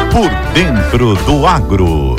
Por Dentro do Agro.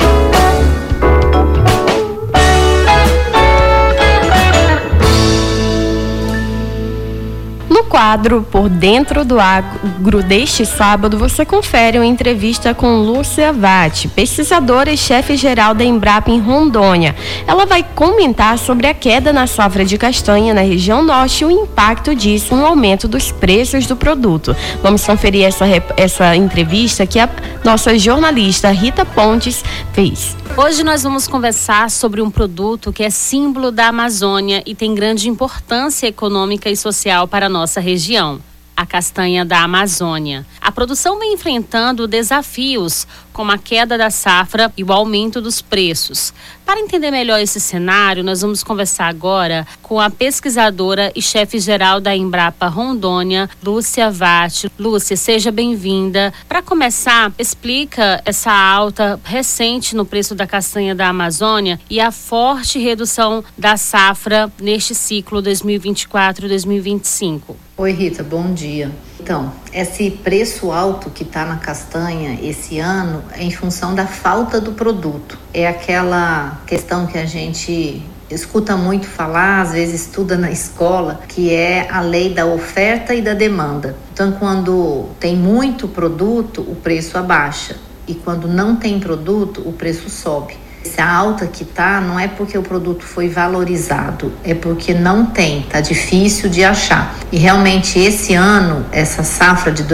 No quadro Por Dentro do Agro deste sábado, você confere uma entrevista com Lúcia Vatti, pesquisadora e chefe-geral da Embrapa em Rondônia. Ela vai comentar sobre a queda na safra de castanha na região norte e o impacto disso no aumento dos preços do produto. Vamos conferir essa entrevista que a nossa jornalista Rita Pontes fez. Hoje nós vamos conversar sobre um produto que é símbolo da Amazônia e tem grande importância econômica e social para a nossa região, a castanha da Amazônia. A produção vem enfrentando desafios, como a queda da safra e o aumento dos preços. Para entender melhor esse cenário, nós vamos conversar agora com a pesquisadora e chefe-geral da Embrapa Rondônia, Lúcia Vatti. Lúcia, seja bem-vinda. Para começar, explica essa alta recente no preço da castanha da Amazônia e a forte redução da safra neste ciclo 2024-2025. Oi, Rita, bom dia. Então, esse preço alto que está na castanha esse ano é em função da falta do produto. É aquela questão que a gente escuta muito falar, às vezes estuda na escola, que é a lei da oferta e da demanda. Então, quando tem muito produto, o preço abaixa. E quando não tem produto, o preço sobe. Essa alta que tá não é porque o produto foi valorizado, é porque não tem, tá difícil de achar. E realmente esse ano, essa safra de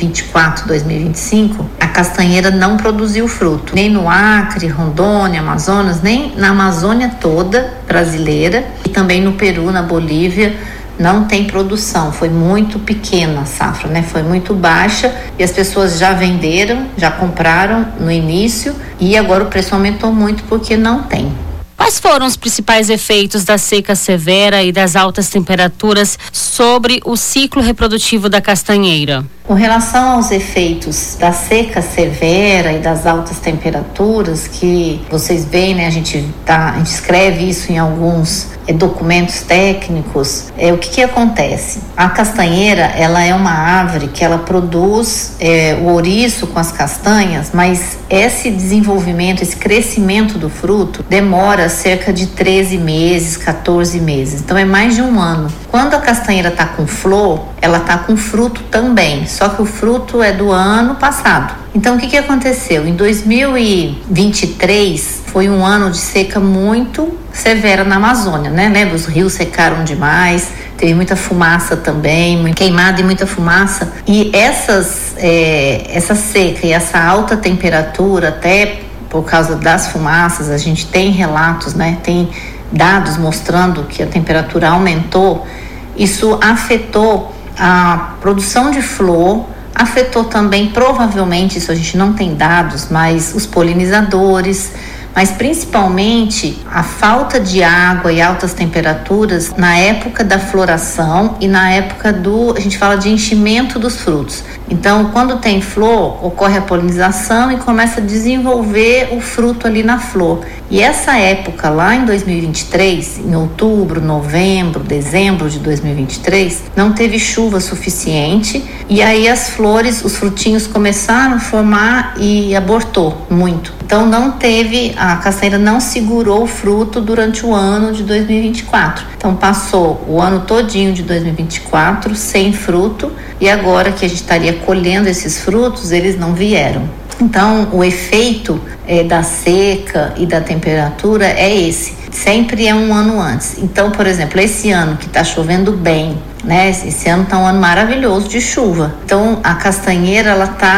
2024-2025, a castanheira não produziu fruto, nem no Acre, Rondônia, Amazonas, nem na Amazônia toda brasileira e também no Peru, na Bolívia. Não tem produção, foi muito pequena a safra, né? Foi muito baixa e as pessoas já venderam, já compraram no início e agora o preço aumentou muito porque não tem. Quais foram os principais efeitos da seca severa e das altas temperaturas sobre o ciclo reprodutivo da castanheira? Com relação aos efeitos da seca severa e das altas temperaturas, que vocês veem, né, a gente escreve isso em alguns documentos técnicos, o que acontece? A castanheira, ela é uma árvore que ela produz o ouriço com as castanhas, mas esse desenvolvimento, esse crescimento do fruto demora cerca de 13 meses, 14 meses, então é mais de um ano. Quando a castanheira está com flor, ela está com fruto também, só que o fruto é do ano passado. Então, o que aconteceu? Em 2023 foi um ano de seca muito severa na Amazônia, né? Lembra? Os rios secaram demais, teve muita fumaça também, muita queimada e muita fumaça. E essa seca e essa alta temperatura, até por causa das fumaças, a gente tem relatos, né? Tem dados mostrando que a temperatura aumentou. Isso afetou a produção de flor, afetou também, provavelmente, isso a gente não tem dados, mas os polinizadores, mas principalmente a falta de água e altas temperaturas na época da floração e na época a gente fala de enchimento dos frutos. Então, quando tem flor, ocorre a polinização e começa a desenvolver o fruto ali na flor. E essa época, lá em 2023, em outubro, novembro, dezembro de 2023, não teve chuva suficiente e aí as flores, os frutinhos começaram a formar e abortou muito. Então a castanheira não segurou o fruto durante o ano de 2024. Então passou o ano todinho de 2024 sem fruto e agora que a gente estaria colhendo esses frutos, eles não vieram. Então o efeito da seca e da temperatura é esse. Sempre é um ano antes. Então, por exemplo, esse ano que está chovendo bem, né? Esse ano está um ano maravilhoso de chuva. Então, a castanheira,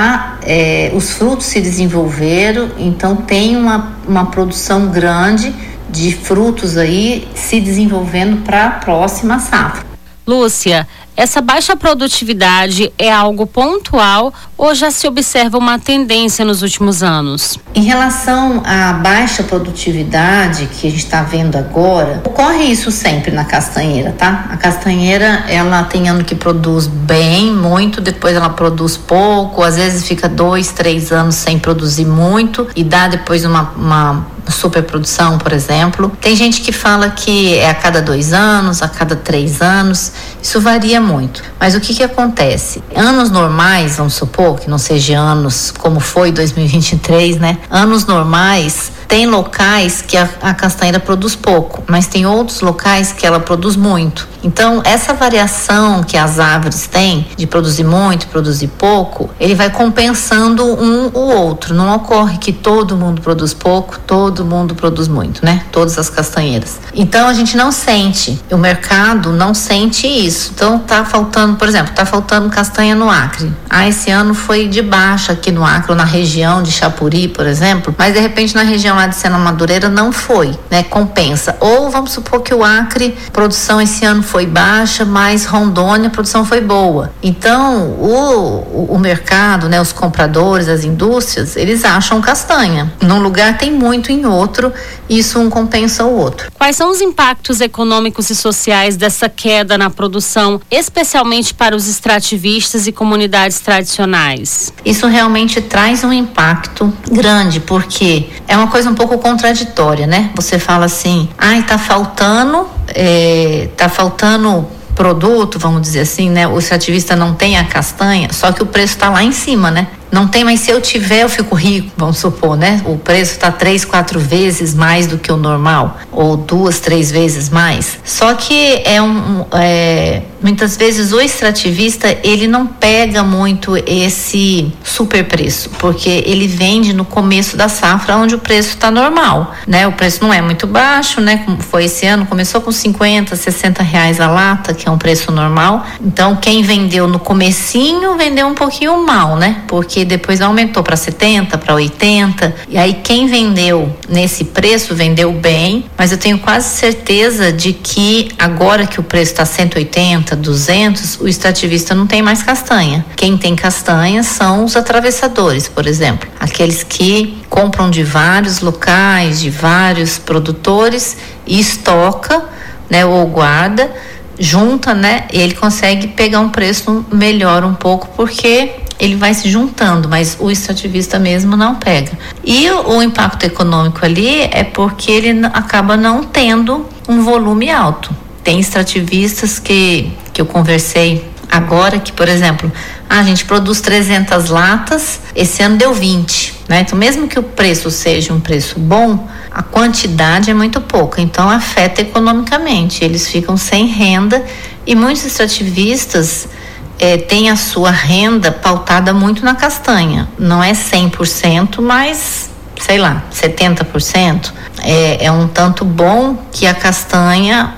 os frutos se desenvolveram, então tem uma produção grande de frutos aí se desenvolvendo para a próxima safra. Lúcia, essa baixa produtividade é algo pontual ou já se observa uma tendência nos últimos anos? Em relação à baixa produtividade que a gente está vendo agora, ocorre isso sempre na castanheira, tá? A castanheira, ela tem ano que produz bem, muito, depois ela produz pouco, às vezes fica 2, 3 anos sem produzir muito e dá depois uma superprodução, por exemplo. Tem gente que fala que é a cada 2 anos, a cada 3 anos, isso varia muito. Mas o que acontece? Anos normais, vamos supor, que não seja anos como foi 2023, né? Anos normais, tem locais que a castanheira produz pouco, mas tem outros locais que ela produz muito. Então, essa variação que as árvores têm de produzir muito e produzir pouco, ele vai compensando um o outro. Não ocorre que todo mundo produz pouco, todo mundo produz muito, né? Todas as castanheiras. Então, a gente não sente, o mercado não sente isso. Então, tá faltando, por exemplo, tá faltando castanha no Acre. Esse ano foi de baixa aqui no Acre, ou na região de Chapuri, por exemplo, mas de repente na região lá de Sena Madureira não foi, né? Compensa. Ou vamos supor que o Acre, produção esse ano foi baixa, mas Rondônia a produção foi boa. Então, o mercado, né, os compradores, as indústrias, eles acham castanha. Num lugar tem muito, em outro, isso um compensa o outro. Quais são os impactos econômicos e sociais dessa queda na produção, especialmente para os extrativistas e comunidades tradicionais? Isso realmente traz um impacto grande, porque é uma coisa um pouco contraditória, né? Você fala assim, tá faltando produto, vamos dizer assim, né? O extrativista não tem a castanha, só que o preço está lá em cima, né? Não tem, mas se eu tiver, eu fico rico, vamos supor, né? O preço está 3, 4 vezes mais do que o normal, ou 2, 3 vezes mais. Só que muitas vezes o extrativista, ele não pega muito esse super preço, porque ele vende no começo da safra, onde o preço está normal, né? O preço não é muito baixo, né? Como foi esse ano, começou com 50, 60 reais a lata, que é um preço normal. Então, quem vendeu no comecinho, vendeu um pouquinho mal, né? Porque depois aumentou para 70, para 80, e aí quem vendeu nesse preço vendeu bem, mas eu tenho quase certeza de que agora que o preço está 180, 200, o extrativista não tem mais castanha. Quem tem castanha são os atravessadores, por exemplo, aqueles que compram de vários locais, de vários produtores e estoca, né, ou guarda, junta, né, e ele consegue pegar um preço melhor um pouco, porque ele vai se juntando, mas o extrativista mesmo não pega. E o impacto econômico ali é porque ele acaba não tendo um volume alto. Tem extrativistas que eu conversei agora que, por exemplo, a gente produz 300 latas, esse ano deu 20, né? Então, mesmo que o preço seja um preço bom, a quantidade é muito pouca, então afeta economicamente. Eles ficam sem renda e muitos extrativistas tem a sua renda pautada muito na castanha. Não é 100%, mas, sei lá, 70%. É um tanto bom que a castanha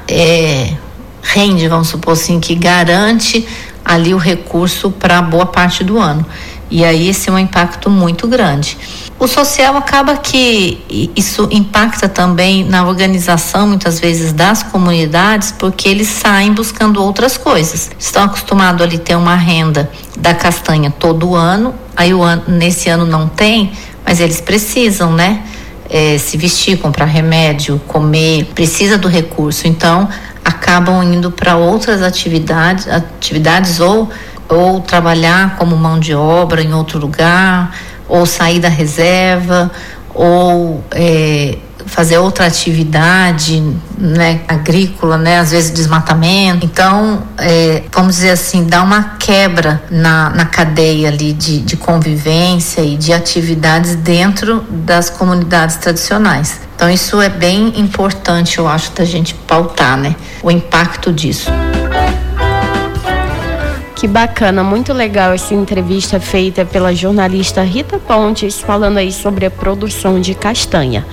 rende, vamos supor assim, que garante ali o recurso para boa parte do ano. E aí esse é um impacto muito grande. O social acaba que isso impacta também na organização, muitas vezes, das comunidades, porque eles saem buscando outras coisas. Estão acostumados ali ter uma renda da castanha todo ano, aí nesse ano não tem, mas eles precisam, né? Se vestir, comprar remédio, comer, precisa do recurso. Então, acabam indo para outras atividades ou trabalhar como mão de obra em outro lugar, ou sair da reserva, ou fazer outra atividade, né, agrícola, né, às vezes desmatamento. Então, vamos dizer assim, dá uma quebra na cadeia ali de convivência e de atividades dentro das comunidades tradicionais. Então, isso é bem importante, eu acho, da gente pautar, né, o impacto disso. Que bacana, muito legal essa entrevista feita pela jornalista Rita Pontes, falando aí sobre a produção de castanha.